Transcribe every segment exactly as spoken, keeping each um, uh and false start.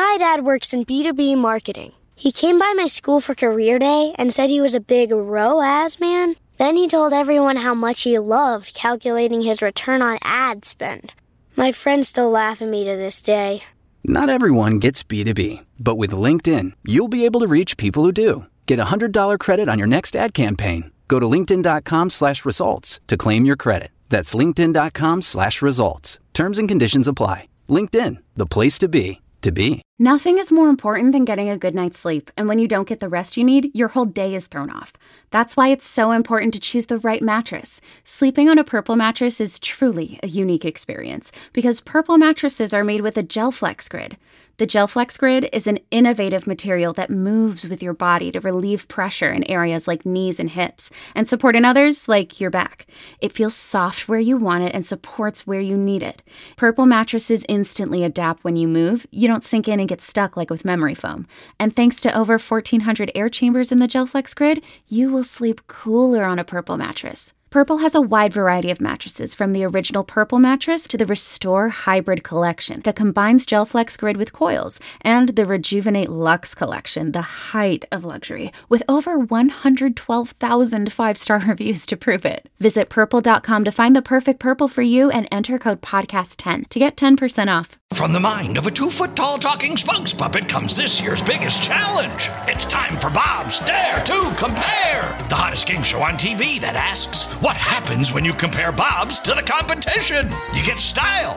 My dad works in B two B marketing. He came by my school for career day and said he was a big R O A S man. Then he told everyone how much he loved calculating his return on ad spend. My friends still laugh at me to this day. Not everyone gets B two B, but with LinkedIn, you'll be able to reach people who do. Get a one hundred dollars credit on your next ad campaign. Go to linkedin.com slash results to claim your credit. That's linkedin.com slash results. Terms and conditions apply. LinkedIn, the place to be, to be. Nothing is more important than getting a good night's sleep, and when you don't get the rest you need, your whole day is thrown off. That's why it's so important to choose the right mattress. Sleeping on a Purple mattress is truly a unique experience, because Purple mattresses are made with a GelFlex Grid. The GelFlex Grid is an innovative material that moves with your body to relieve pressure in areas like knees and hips, and support in others like your back. It feels soft where you want it and supports where you need it. Purple mattresses instantly adapt when you move. You don't sink in and get stuck like with memory foam. And thanks to over fourteen hundred air chambers in the GelFlex Grid, you will sleep cooler on a Purple mattress. Purple has a wide variety of mattresses, from the original Purple mattress to the Restore Hybrid collection that combines GelFlex Grid with coils, and the Rejuvenate Luxe collection, the height of luxury, with over one hundred twelve thousand five-star reviews to prove it. Visit purple dot com to find the perfect Purple for you and enter code podcast ten to get ten percent off. From the mind of a two-foot-tall talking spokes puppet comes this year's biggest challenge. It's time for Bob's Dare to Compare, the hottest game show on T V that asks, what happens when you compare Bob's to the competition? You get style.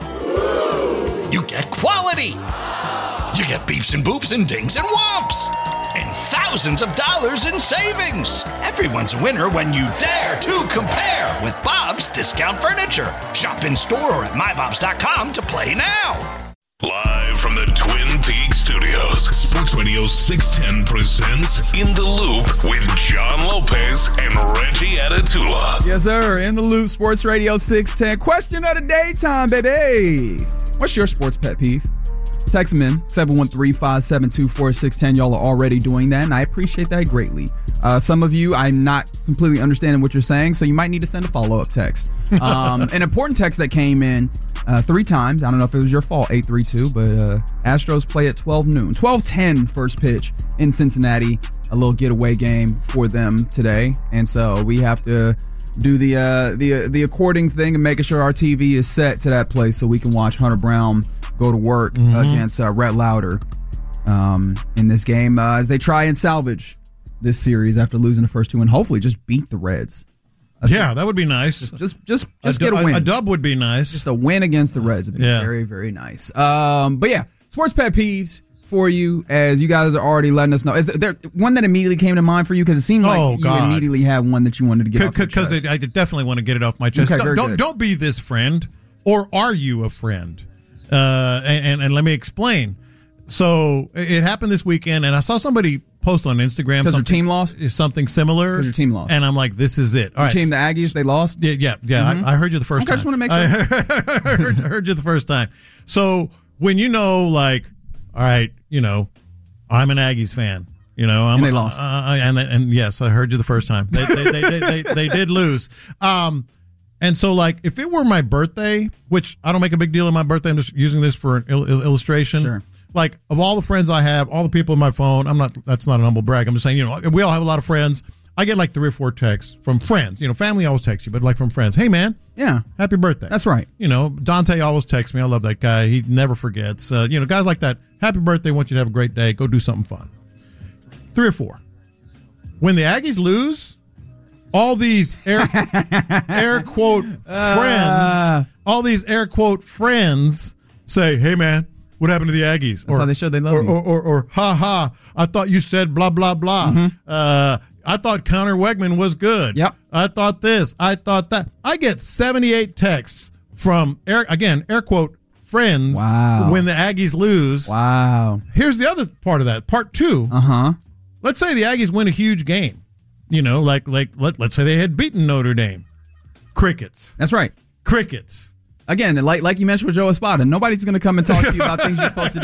You get quality. You get beeps and boops and dings and whomps. And thousands of dollars in savings. Everyone's a winner when you dare to compare with Bob's Discount Furniture. Shop in store or at my bobs dot com to play now. Live from the Twin Peaks Studios, Sports Radio six ten presents In the Loop with John Lopez and Reggie Atatula. Yes, sir. In the Loop, Sports Radio six ten. Question of the day time, baby. What's your sports pet peeve? Text them in, seven one three, five seven two, four six one zero. Y'all are already doing that, and I appreciate that greatly. Uh, some of you, I'm not completely understanding what you're saying, so you might need to send a follow-up text. Um, an important text that came in uh, three times. I don't know if it was your fault, eight three two, but uh, Astros play at twelve noon. twelve ten first pitch in Cincinnati. A little getaway game for them today, and so we have to do the uh, the the according thing and making sure our T V is set to that place so we can watch Hunter Brown go to work mm-hmm. against uh, Rhett Lauder um, in this game uh, as they try and salvage this series after losing the first two and hopefully just beat the Reds. I yeah, that would be nice. Just just just, just a, get a win. A, a dub would be nice. Just a win against the Reds would be yeah. very, very nice. Um, but yeah, sports pet peeves for you, as you guys are already letting us know. Is there one that immediately came to mind for you? Because it seemed like oh, you God. immediately had one that you wanted to get C- off your chest. Because I definitely want to get it off my chest. Okay, don't, don't, good. don't be this friend, or are you a friend? Uh, and, and, and let me explain. So it happened this weekend, and I saw somebody post on Instagram. Because your team lost? Something similar. Because your team lost. And I'm like, this is it. All your right. team, the Aggies, they lost? Yeah, yeah. yeah. Mm-hmm. I, I heard you the first okay, time. I just want to make sure. I heard, I heard you the first time. So when you know, like, all right, you know, I'm an Aggies fan. You know, I'm, and they lost. Uh, and and yes, I heard you the first time. They they they, they, they, they did lose. Um, and so like, if it were my birthday, which I don't make a big deal of my birthday, I'm just using this for an il- illustration. Sure. Like, of all the friends I have, all the people in my phone, I'm not. That's not an humble brag. I'm just saying, you know, we all have a lot of friends. I get like three or four texts from friends. You know, family always texts you, but like from friends. Hey, man. Yeah. Happy birthday. That's right. You know, Dante always texts me. I love that guy. He never forgets. Uh, you know, guys like that. Happy birthday. Want you to have a great day. Go do something fun. Three or four. When the Aggies lose, all these air, air quote friends, uh, all these air quote friends say, hey, man, what happened to the Aggies? That's or, how they showed they love or, you. Or, or, or, or, ha, ha, I thought you said blah, blah, blah. Mm-hmm. Uh, I thought Connor Wegman was good. Yep. I thought this. I thought that. I get seventy-eight texts from, air, again, air quote, friends wow. when the Aggies lose. Wow. Here's the other part of that. Part two. Uh-huh. Let's say the Aggies win a huge game. You know, like, like let, let's say they had beaten Notre Dame. Crickets. That's right. Crickets. Again, like like you mentioned with Joe Espada, nobody's going to come and talk to you about things you're supposed to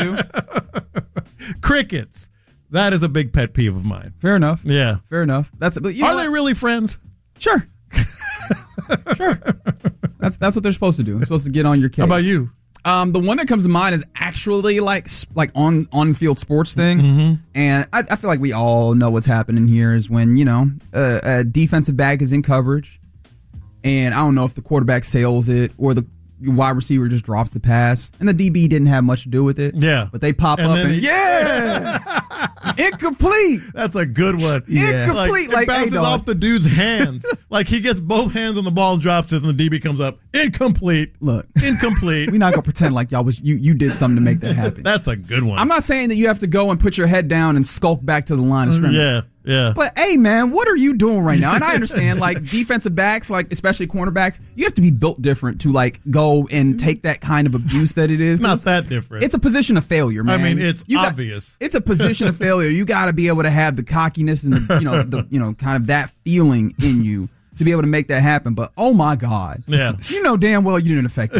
do. Crickets. That is a big pet peeve of mine. Fair enough. Yeah. Fair enough. That's. But you Are know they what? really friends? Sure. Sure. That's that's what they're supposed to do. They're supposed to get on your case. How about you? Um, the one that comes to mind is actually like like on on field sports thing, Mm-hmm. and I, I feel like we all know what's happening here is when you know uh, a defensive back is in coverage, and I don't know if the quarterback sails it or the wide receiver just drops the pass, and the D B didn't have much to do with it. Yeah, but they pop and up then and he- yeah, incomplete. That's a good one. Yeah. Incomplete, Like, like, it bounces hey, dog. off the dude's hands. Like he gets both hands on the ball and drops it, and the D B comes up. Incomplete. Look, Incomplete. we're not gonna pretend like y'all was you you did something to make that happen. That's a good one. I'm not saying that you have to go and put your head down and skulk back to the line of scrimmage. Yeah, yeah. But hey, man, what are you doing right now? And I understand, like defensive backs, like especially cornerbacks, you have to be built different to like go and take that kind of abuse that it is. Not that different. It's a position of failure, man. I mean, it's You got- obvious. it's a position of failure. You got to be able to have the cockiness and the, you know, the you know, kind of that feeling in you to be able to make that happen. But oh my God, Yeah. you know damn well you didn't affect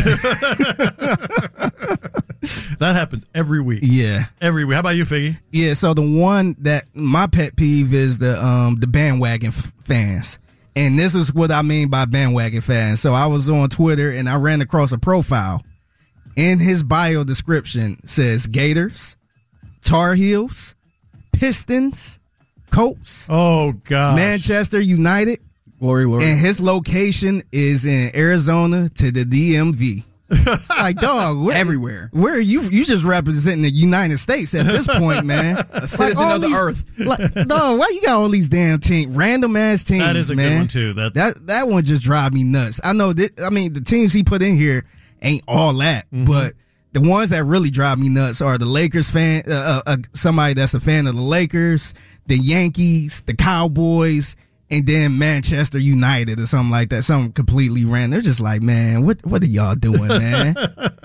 that. That happens every week. Yeah. Every week. How about you, Figgy? Yeah, so the one that my pet peeve is the um the bandwagon f- fans. And this is what I mean by bandwagon fans. So I was on Twitter and I ran across a profile. In his bio description says Gators, Tar Heels, Pistons, Colts, Oh, God. Manchester United, Glory, Lord. and his location is in Arizona to the D M V. Like, dog, where, Everywhere. Where are you? You just representing the United States at this point, man. A citizen all of the these- earth. Like, dog, why you got all these damn teams, random ass teams, That is a man? good one, too. That's, That that one just drive me nuts. I know that. I mean, the teams he put in here ain't all that, Mm-hmm. but the ones that really drive me nuts are the Lakers fan, uh, uh, uh, somebody that's a fan of the Lakers, the Yankees, the Cowboys, and then Manchester United or something like that. Something completely random. They're just like, man, what what are y'all doing, man?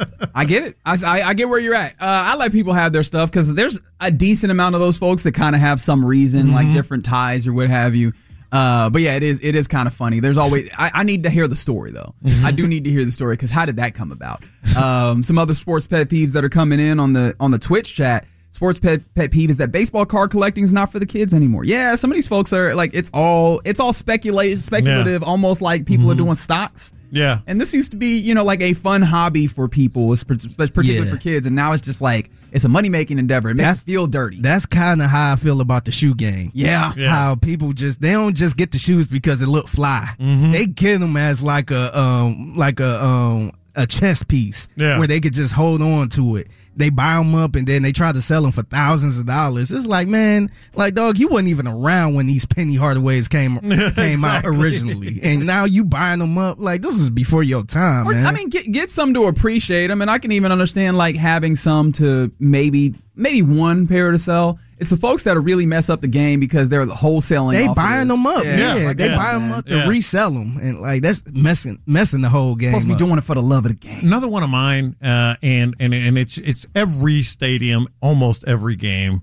I get it. I, I, I get where you're at. Uh, I let people have their stuff because there's a decent amount of those folks that kind of have some reason, like different ties or what have you. Uh, but yeah, it is it is kind of funny. There's always I, I need to hear the story though. I do need to hear the story because how did that come about? Um, some other sports pet peeves that are coming in on the on the Twitch chat. Sports pet pet peeve is that baseball card collecting is not for the kids anymore. Yeah, some of these folks are like it's all it's all speculative, speculative, almost like people are doing stocks. yeah. And this used to be, you know, like a fun hobby for people, particularly Yeah. for kids. And now it's just like, it's a money-making endeavor. It makes That's- us feel dirty. That's kind of how I feel about the shoe game. yeah. Yeah. How people just they don't just get the shoes because it look fly. Mm-hmm. They get them as like a um like a um a chess piece Yeah. where they could just hold on to it. They buy them up and then they try to sell them for thousands of dollars. It's like, man, like dog, you wasn't even around when these Penny Hardaways came came out Exactly. originally, and now you buying them up. Like this is before your time, Or, man. I mean, get get some to appreciate them. And I can even understand, like, having some to maybe maybe one pair to sell. It's the folks that really mess up the game because they're wholesaling. they off of buying this. them up, yeah. like, they come on, buy them man. up to Yeah. resell them, and like that's messing messing the whole game. Supposed to be up. doing it for the love of the game. Another one of mine, uh, and and and it's it's every stadium, almost every game,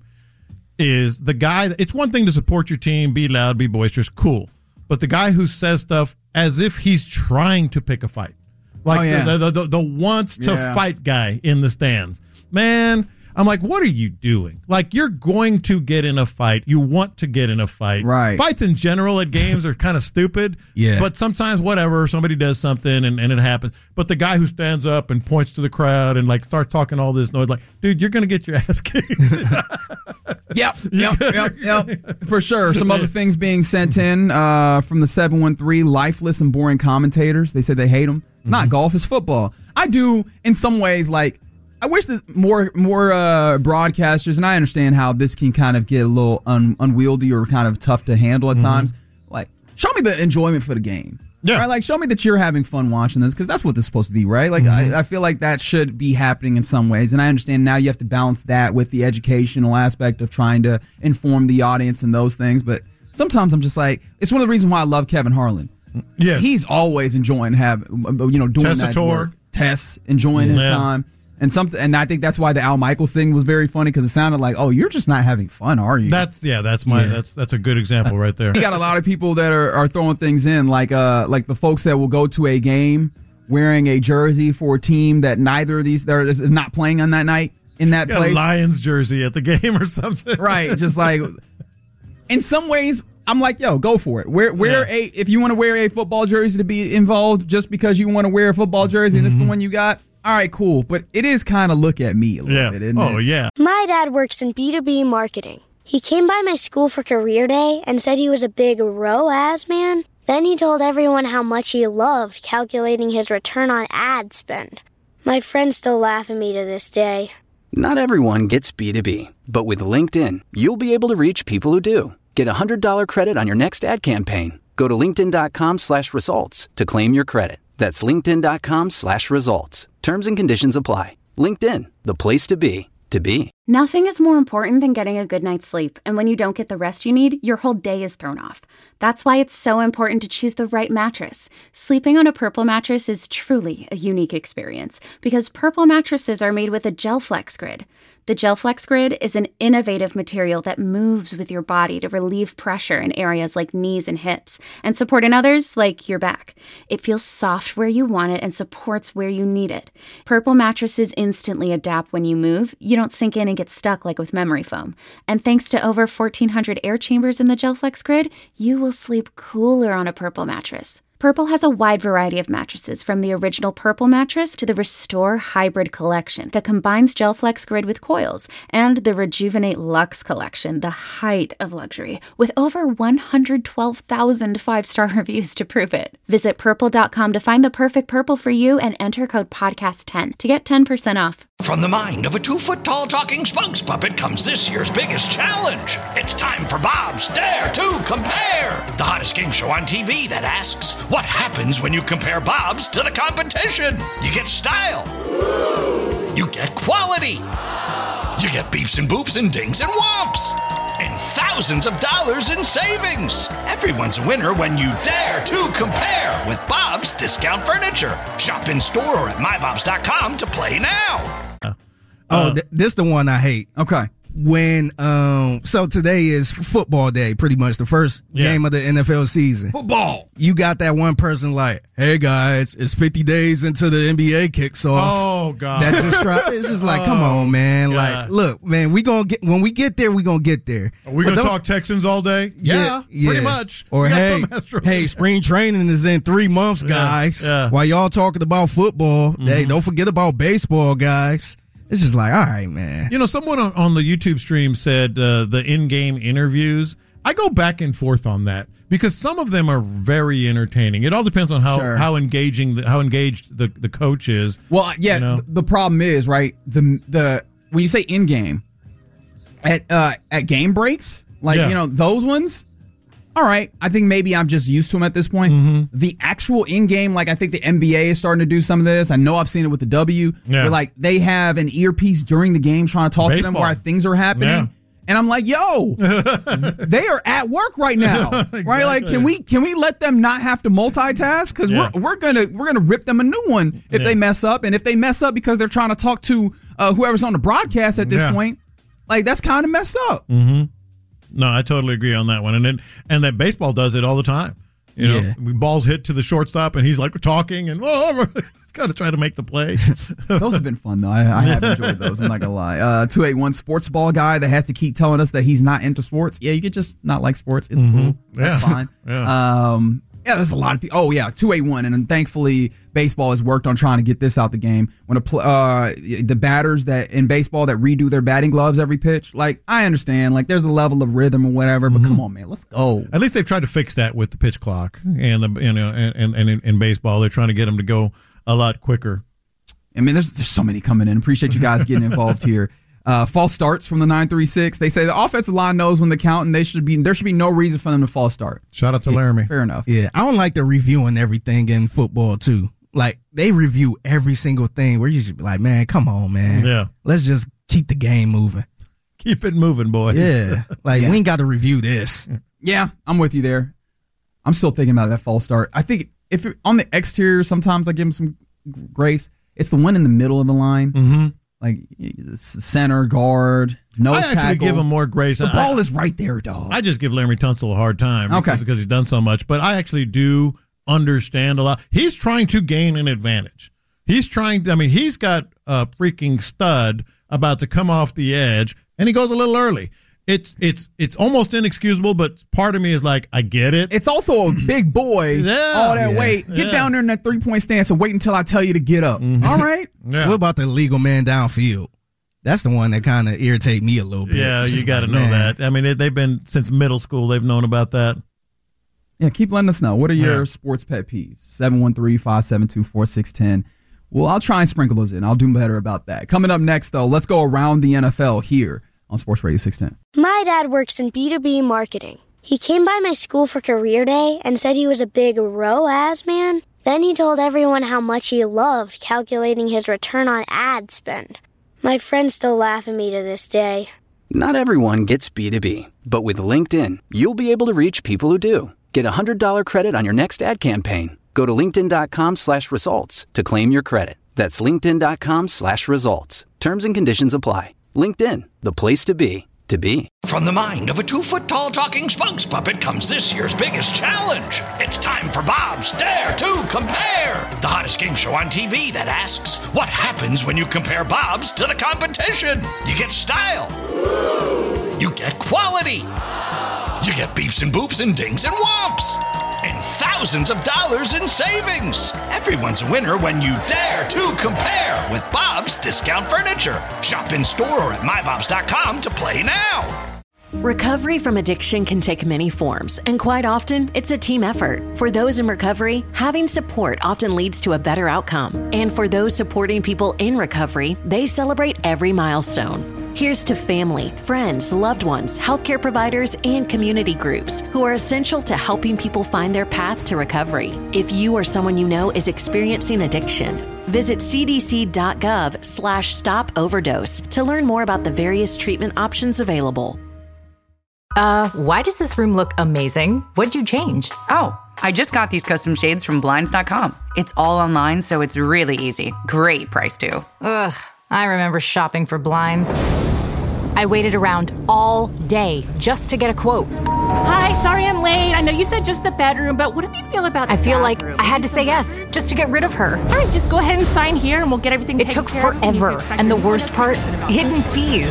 is the guy. It's one thing to support your team, be loud, be boisterous, cool, but the guy who says stuff as if he's trying to pick a fight, like Oh, yeah. the, the, the the wants to Yeah. fight guy in the stands, man. I'm like, what are you doing? Like, you're going to get in a fight. You want to get in a fight. Right. Fights in general at games are kind of stupid. Yeah. But sometimes, whatever, somebody does something and, and it happens. But the guy who stands up and points to the crowd and, like, starts talking all this noise, like, dude, you're going to get your ass kicked. Yep, yep, yep, yep. For sure. Some other things being sent in uh, from the seven one three, lifeless and boring commentators. They said they hate them. It's not golf, it's football. I do, in some ways, like, I wish that more more uh, broadcasters, and I understand how this can kind of get a little un, unwieldy or kind of tough to handle at times. Like, show me the enjoyment for the game. Yeah. Right? Like, show me that you're having fun watching this, because that's what this is supposed to be, right? Like, I, I feel like that should be happening in some ways. And I understand now you have to balance that with the educational aspect of trying to inform the audience and those things. But sometimes I'm just like, it's one of the reasons why I love Kevin Harlan. Yes. He's always enjoying have you know doing that Tessitore. work. Tess enjoying his Yeah. time. And some, and I think that's why the Al Michaels thing was very funny, because it sounded like, oh, you're just not having fun, are you? That's yeah. That's my. Yeah. That's that's a good example right there. You got a lot of people that are, are throwing things in, like uh like the folks that will go to a game wearing a jersey for a team that neither of these that is, is not playing on that night in that Got a place. Lions jersey at the game or something. Right, just like in some ways, I'm like, yo, go for it. Wear wear Yeah. a if you want to wear a football jersey to be involved, just because you want to wear a football jersey and it's the one you got. all right, cool. But it is kind of look at me a little Yeah. bit, isn't Oh, it? yeah. My dad works in B two B marketing. He came by my school for career day and said he was a big R O A S man. Then he told everyone how much he loved calculating his return on ad spend. My friends still laugh at me to this day. Not everyone gets B two B, but with LinkedIn, you'll be able to reach people who do. Get a one hundred dollars credit on your next ad campaign. Go to linkedin.com slash results to claim your credit. That's linkedin.com slash results. Terms and conditions apply. LinkedIn, the place to be, to be. Nothing is more important than getting a good night's sleep, and when you don't get the rest you need, your whole day is thrown off. That's why it's so important to choose the right mattress. Sleeping on a Purple mattress is truly a unique experience because Purple mattresses are made with a GelFlex Grid. The GelFlex Grid is an innovative material that moves with your body to relieve pressure in areas like knees and hips and support in others like your back. It feels soft where you want it and supports where you need it. Purple mattresses instantly adapt when you move. You don't sink in and get stuck like with memory foam. And thanks to over fourteen hundred air chambers in the GelFlex Grid, you will sleep cooler on a Purple mattress. Purple has a wide variety of mattresses, from the original Purple mattress to the Restore Hybrid collection that combines GelFlex Grid with coils, and the Rejuvenate Luxe collection, the height of luxury, with over one hundred twelve thousand five-star reviews to prove it. Visit purple dot com to find the perfect Purple for you and enter code podcast ten to get ten percent off. From the mind of a two-foot-tall talking spokes puppet comes this year's biggest challenge. It's time for Bob's Dare to Compare, the hottest game show on T V that asks, what happens when you compare Bob's to the competition? You get style. You get quality. You get beeps and boops and dings and whomps. And thousands of dollars in savings. Everyone's a winner when you dare to compare with Bob's Discount Furniture. Shop in store or at my bobs dot com to play now. Oh, th- this the one I hate. Okay. When um, so today is football day, pretty much the first Yeah. game of the N F L season. Football. You got that one person like, "Hey guys, it's fifty days into the N B A kicks off." Oh, God. That just try, it's just like, come on, man. God. Like, look, man, we gonna get when we get there, we gonna get there. Are we But going to don't- talk Texans all day? Yeah, pretty much. Or We got hey, some Astros. hey, spring training is in three months, guys. yeah. While y'all talking about football, hey, don't forget about baseball, guys. It's just like, all right, man. You know, someone on, on the YouTube stream said uh, the in-game interviews. I go back and forth on that because some of them are very entertaining. It all depends on how, Sure. how engaging the, how engaged the, the coach is. Well, yeah. You know? th- The problem is, right? The the when you say in game, at uh, at game breaks, like Yeah. you know those ones. All right, I think maybe I'm just used to them at this point. Mm-hmm. The actual in game, like I think the N B A is starting to do some of this. I know I've seen it with the W. Yeah. Where like they have an earpiece during the game trying to talk to them Baseball. while things are happening. Yeah. And I'm like, yo, they are at work right now, right? Like, can we can we let them not have to multitask? Because Yeah. we're we're gonna we're gonna rip them a new one if Yeah. they mess up, and if they mess up because they're trying to talk to uh, whoever's on the broadcast at this Yeah. point, like that's kind of messed up. Mm-hmm. No, I totally agree on that one. And then, and that baseball does it all the time. You know, Yeah. balls hit to the shortstop, and he's like talking, and oh, he's got to try to make the play. Those have been fun though. I, I have enjoyed those. I'm not gonna lie. Uh, two eight one sports ball guy that has to keep telling us that he's not into sports. Yeah, you could just not like sports. It's cool. That's Yeah. fine. Yeah. Um, yeah, there's a lot of people. Oh yeah, two eight one, and then thankfully baseball has worked on trying to get this out the game. When a pl- uh, the batters that in baseball that redo their batting gloves every pitch, like I understand, like there's a level of rhythm or whatever, but come on, man, let's go. At least they've tried to fix that with the pitch clock, and the you know, and and, and in, in baseball, they're trying to get them to go a lot quicker. I mean, there's there's so many coming in. Appreciate you guys getting involved here. Uh, false starts from the nine three six. They say the offensive line knows when to count, and they should be there should be no reason for them to false start. Shout out to Laramie. Fair enough. Yeah, I don't like the reviewing everything in football too. Like they review every single thing where you should be like, man, come on, man. Yeah. Let's just keep the game moving. Keep it moving, boys. Yeah. Like Yeah. we ain't got to review this. Yeah, I'm with you there. I'm still thinking about that false start. I think if you're on the exterior, sometimes I give them some grace. It's the one in the middle of the line, Mm-hmm. like center, guard, nose I actually tackle. give him more grace. The I- ball is right there, dog. I just give Laramie Tunsil a hard time Okay. because, because he's done so much. But I actually do understand a lot. He's trying to gain an advantage. He's trying to, I mean, he's got a freaking stud about to come off the edge, and he goes a little early. it's it's it's almost inexcusable, but part of me is like, I get it. It's also a big boy, Yeah. all that Yeah. weight. Get Yeah. down there in that three-point stance and wait until I tell you to get up. Mm-hmm. All right? Yeah. What about the legal man downfield? That's the one that kind of irritate me a little bit. Yeah, It's you just got to like, know man. that. I mean, they, they've been since middle school. They've known about that. Yeah, keep letting us know. What are your Yeah. sports pet peeves? seven one three, five seven two, four six one zero. Well, I'll try and sprinkle those in. I'll do better about that. Coming up next, though, let's go around the N F L here on Sports Radio six ten. My dad works in B two B marketing. He came by my school for career day and said he was a big R O A S man. Then he told everyone how much he loved calculating his return on ad spend. My friends still laugh at me to this day. Not everyone gets B two B, but with LinkedIn, you'll be able to reach people who do. Get a one hundred dollars credit on your next ad campaign. Go to linkedin.com slash results to claim your credit. That's linkedin.com slash results. Terms and conditions apply. LinkedIn, the place to be, to be. From the mind of a two-foot-tall talking spokes puppet comes this year's biggest challenge. It's time for Bob's Dare to Compare, the hottest game show on T V that asks, what happens when you compare Bob's to the competition? You get style. You get quality. You get beeps and boops and dings and whomps. And thousands of dollars in savings. Everyone's a winner when you dare to compare with Bob's Discount Furniture. Shop in store or at my bobs dot com to play now. Recovery from addiction can take many forms, and quite often, it's a team effort. For those in recovery, having support often leads to a better outcome. And for those supporting people in recovery, they celebrate every milestone. Here's to family, friends, loved ones, healthcare providers, and community groups who are essential to helping people find their path to recovery. If you or someone you know is experiencing addiction, visit cdc.gov slash stop overdose to learn more about the various treatment options available. Uh, why does this room look amazing? What'd you change? Oh, I just got these custom shades from blinds dot com. It's all online, so it's really easy. Great price, too. Ugh, I remember shopping for blinds. I waited around all day just to get a quote. Hi, sorry I'm late. I know you said just the bedroom, but what do you feel about the I feel bathroom? like I had to say yes just to get rid of her. All right, just go ahead and sign here and we'll get everything It taken took care of. forever, and the worst part, hidden fees.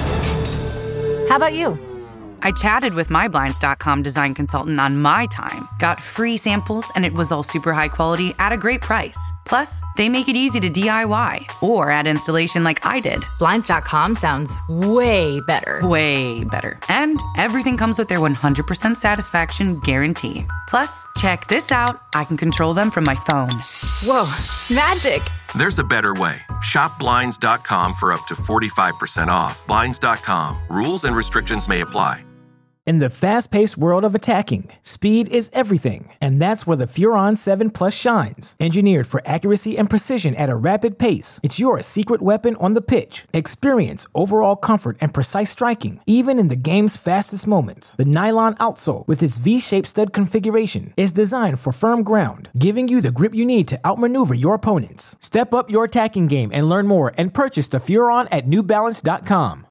How about you? I chatted with my blinds dot com design consultant on my time, got free samples, and it was all super high quality at a great price. Plus, they make it easy to D I Y or add installation like I did. blinds dot com sounds way better. Way better. And everything comes with their one hundred percent satisfaction guarantee. Plus, check this out. I can control them from my phone. Whoa, magic. There's a better way. Shop blinds dot com for up to forty-five percent off. blinds dot com. Rules and restrictions may apply. In the fast-paced world of attacking, speed is everything, and that's where the Furon seven Plus shines. Engineered for accuracy and precision at a rapid pace, it's your secret weapon on the pitch. Experience overall comfort and precise striking, even in the game's fastest moments. The nylon outsole, with its V-shaped stud configuration, is designed for firm ground, giving you the grip you need to outmaneuver your opponents. Step up your attacking game and learn more and purchase the Furon at new balance dot com.